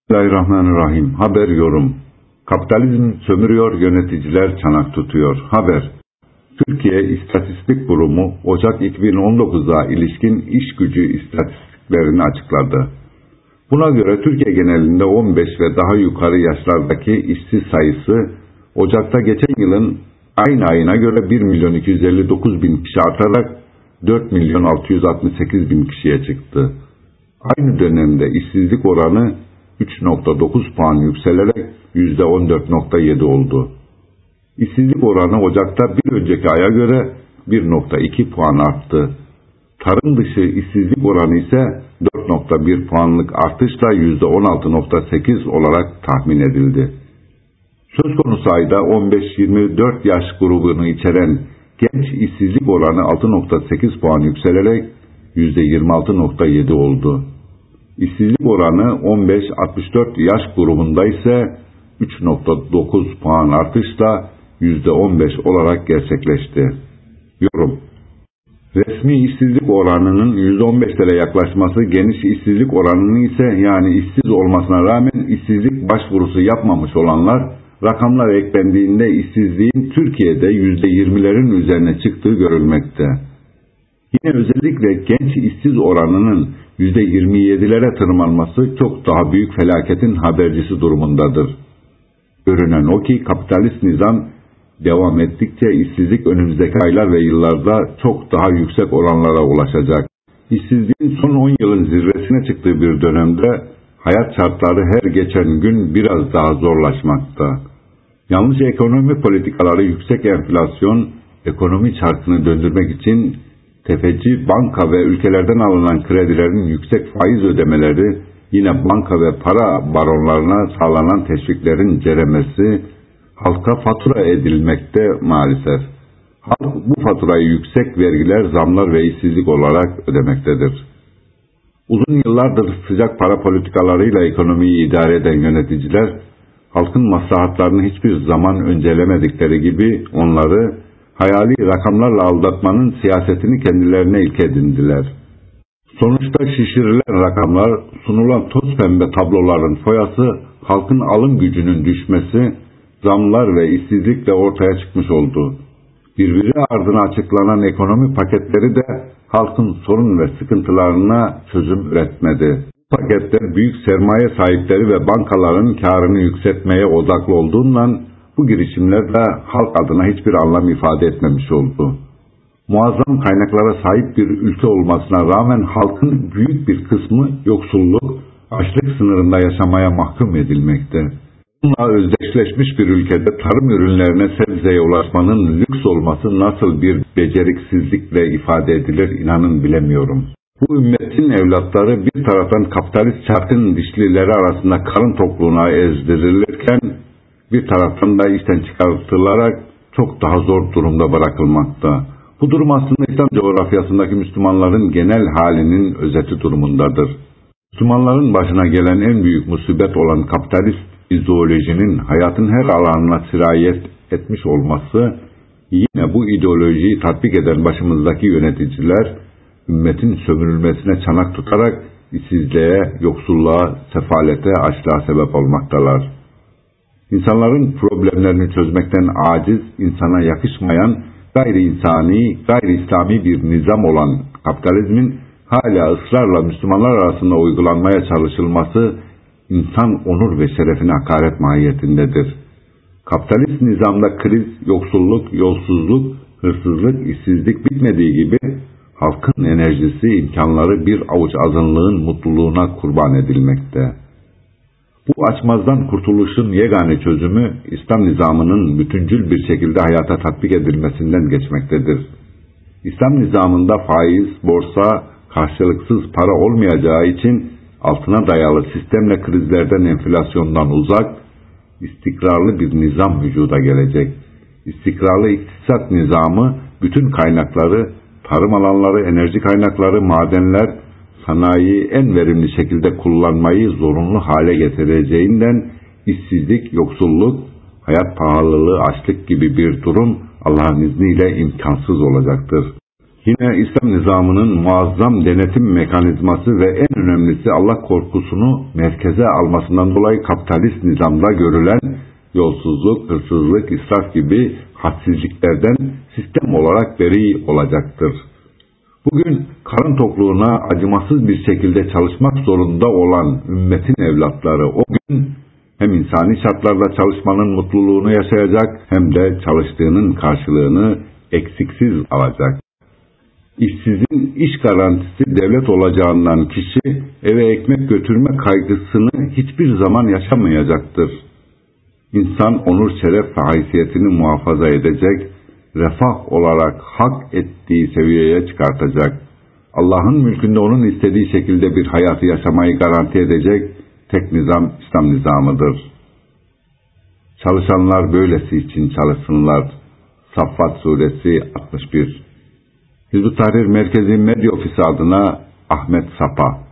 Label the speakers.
Speaker 1: Bismillahirrahmanirrahim. Haber yorum. Kapitalizm sömürüyor, yöneticiler çanak tutuyor. Haber. Türkiye İstatistik Kurumu Ocak 2019'a ilişkin iş gücü istatistiklerini açıkladı. Buna göre Türkiye genelinde 15 ve daha yukarı yaşlardaki işsiz sayısı Ocak'ta geçen yılın aynı ayına göre 1.259.000 kişi artarak 4.668.000 kişiye çıktı. Aynı dönemde işsizlik oranı 3.9 puan yükselerek %14.7 oldu. İşsizlik oranı Ocak'ta bir önceki aya göre 1.2 puan arttı. Tarım dışı işsizlik oranı ise 4.1 puanlık artışla %16.8 olarak tahmin edildi. Söz konusu ayda 15-24 yaş grubunu içeren genç işsizlik oranı 6.8 puan yükselerek %26.7 oldu. İşsizlik oranı 15-64 yaş grubunda ise 3.9 puan artışla %15 olarak gerçekleşti. Yorum. Resmi işsizlik oranının %15'lere yaklaşması, geniş işsizlik oranının ise yani işsiz olmasına rağmen işsizlik başvurusu yapmamış olanlar rakamlar eklendiğinde işsizliğin Türkiye'de %20'lerin üzerine çıktığı görülmekte. Yine özellikle genç işsiz oranının %27'lere tırmanması çok daha büyük felaketin habercisi durumundadır. Görünen o ki kapitalist nizam devam ettikçe işsizlik önümüzdeki aylar ve yıllarda çok daha yüksek oranlara ulaşacak. İşsizliğin son 10 yılın zirvesine çıktığı bir dönemde hayat şartları her geçen gün biraz daha zorlaşmakta. Yanlış ekonomi politikaları, yüksek enflasyon, ekonomi çarkını döndürmek için tefeci banka ve ülkelerden alınan kredilerin yüksek faiz ödemeleri, yine banka ve para baronlarına sağlanan teşviklerin ceremesi halka fatura edilmekte maalesef. Halk bu faturayı yüksek vergiler, zamlar ve işsizlik olarak ödemektedir. Uzun yıllardır sıcak para politikalarıyla ekonomiyi idare eden yöneticiler, halkın maslahatlarını hiçbir zaman öncelemedikleri gibi onları hayali rakamlarla aldatmanın siyasetini kendilerine ilke edindiler. Sonuçta şişirilen rakamlar, sunulan toz pembe tabloların foyası, halkın alım gücünün düşmesi, zamlar ve işsizlikle ortaya çıkmış oldu. Birbiri ardına açıklanan ekonomi paketleri de halkın sorun ve sıkıntılarına çözüm üretmedi. Bu paketler büyük sermaye sahipleri ve bankaların karını yükseltmeye odaklı olduğundan bu girişimler de halk adına hiçbir anlam ifade etmemiş oldu. Muazzam kaynaklara sahip bir ülke olmasına rağmen halkın büyük bir kısmı yoksulluk, açlık sınırında yaşamaya mahkum edilmekte. Bununla özdeşleşmiş bir ülkede tarım ürünlerine, sebzeye ulaşmanın lüks olması nasıl bir beceriksizlikle ifade edilir inanın bilemiyorum. Bu ümmetin evlatları bir taraftan kapitalist çarkın dişlileri arasında karın tokluğuna ezdirilirken bir taraftan da işten çıkartılarak çok daha zor durumda bırakılmakta. Bu durum aslında İslam coğrafyasındaki Müslümanların genel halinin özeti durumundadır. Müslümanların başına gelen en büyük musibet olan kapitalist ideolojinin hayatın her alanına sirayet etmiş olması, yine bu ideolojiyi tatbik eden başımızdaki yöneticiler, ümmetin sömürülmesine çanak tutarak işsizliğe, yoksulluğa, sefalete, açlığa sebep olmaktalar. İnsanların problemlerini çözmekten aciz, insana yakışmayan, gayri insani, gayri İslami bir nizam olan kapitalizmin hala ısrarla Müslümanlar arasında uygulanmaya çalışılması insan onur ve şerefine hakaret mahiyetindedir. Kapitalist nizamda kriz, yoksulluk, yolsuzluk, hırsızlık, işsizlik bitmediği gibi halkın enerjisi, imkanları bir avuç azınlığın mutluluğuna kurban edilmekte. Bu açmazdan kurtuluşun yegane çözümü İslam nizamının bütüncül bir şekilde hayata tatbik edilmesinden geçmektedir. İslam nizamında faiz, borsa, karşılıksız para olmayacağı için altına dayalı sistemle krizlerden, enflasyondan uzak, istikrarlı bir nizam vücuda gelecek. İstikrarlı iktisat nizamı bütün kaynakları, tarım alanları, enerji kaynakları, madenler, sanayiyi en verimli şekilde kullanmayı zorunlu hale getireceğinden işsizlik, yoksulluk, hayat pahalılığı, açlık gibi bir durum Allah'ın izniyle imkansız olacaktır. Yine İslam nizamının muazzam denetim mekanizması ve en önemlisi Allah korkusunu merkeze almasından dolayı kapitalist nizamda görülen yolsuzluk, hırsızlık, israf gibi hadsizliklerden sistem olarak beri olacaktır. Bugün karın tokluğuna acımasız bir şekilde çalışmak zorunda olan ümmetin evlatları o gün hem insani şartlarda çalışmanın mutluluğunu yaşayacak hem de çalıştığının karşılığını eksiksiz alacak. İşsizin iş garantisi devlet olacağından kişi eve ekmek götürme kaygısını hiçbir zaman yaşamayacaktır. İnsan onur, şeref ve haysiyetini muhafaza edecek, refah olarak hak ettiği seviyeye çıkartacak. Allah'ın mülkünde onun istediği şekilde bir hayatı yaşamayı garanti edecek tek nizam İslam nizamıdır. Çalışanlar böylesi için çalışsınlar. Saffat Suresi 61. Hizb-ı Tahrir Merkezi Medya Ofisi adına Ahmet Sapa.